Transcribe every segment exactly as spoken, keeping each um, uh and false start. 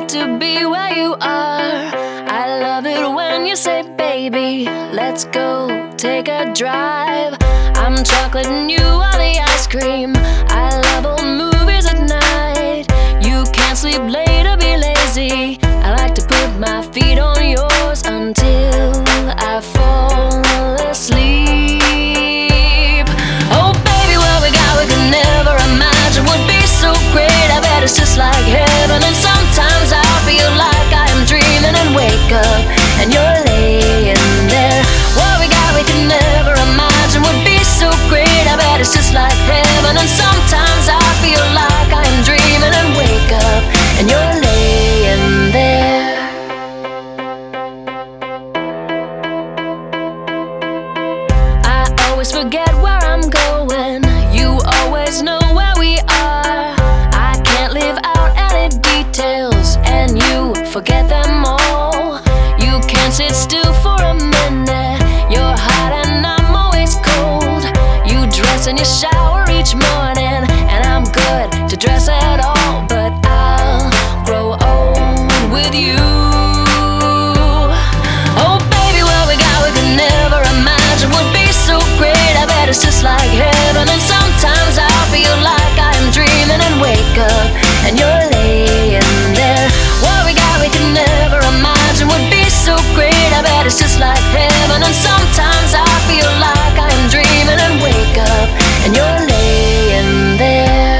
like to be where you are. I love it when you say, baby, let's go take a drive. I'm chocolate and you are the ice cream. I love old movies at night. You can't sleep late or be lazy. I like to put my feet on yours until I fall asleep. Oh baby, what we got we could never imagine would be so great. I bet it's just like heaven. And sometimes I feel like I am dreaming and wake up and you're laying there. What we got we could never imagine would be so great. I bet it's just like heaven. And sometimes I feel like I am dreaming and wake up and you're laying there. I always forget where I'm going. You always know where we are. I can't leave out any details and you forget them all. You can't sit still for a minute. You're hot and I'm always cold. You dress and you shower each morning, and I'm good to dress at all, but I'll grow old with you. Oh baby, what we got we could never imagine would be so great. I bet it's just like heaven. And sometimes I feel like I am dreaming and wake up and you're laying there. What we got we could never imagine would be so great. I bet it's just like heaven. And sometimes I feel like I am dreaming and wake up and you're laying there.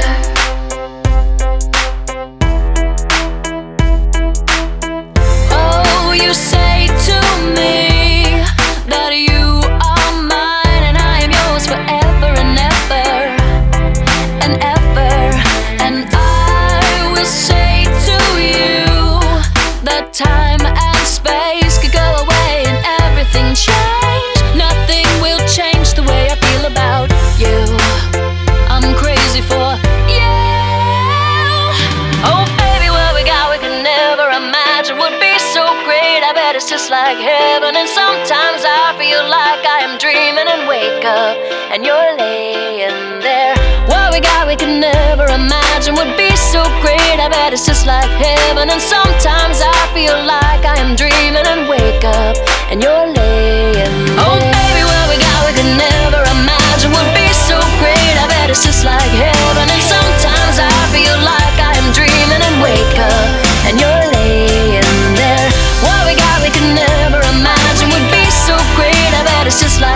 Oh, you say to me that you are mine and I am yours forever and ever and ever. And I will say to you that time and space could go away and everything change. Nothing will change the way I feel about you. I'm crazy for you. Oh baby, what we got we could never imagine would be so great. I bet it's just like heaven. And sometimes I feel like I am dreaming and wake up and you're laying there. What we got we could never imagine would be so great. I bet it's just like heaven. And sometimes I feel like I am dreaming and wake up and you're laying there. Oh baby, what we got we could never imagine would be so great. I bet it's just like heaven. And sometimes I feel like I am dreaming and wake up and you're laying there. What we got we could never imagine would be so great. I bet it's just like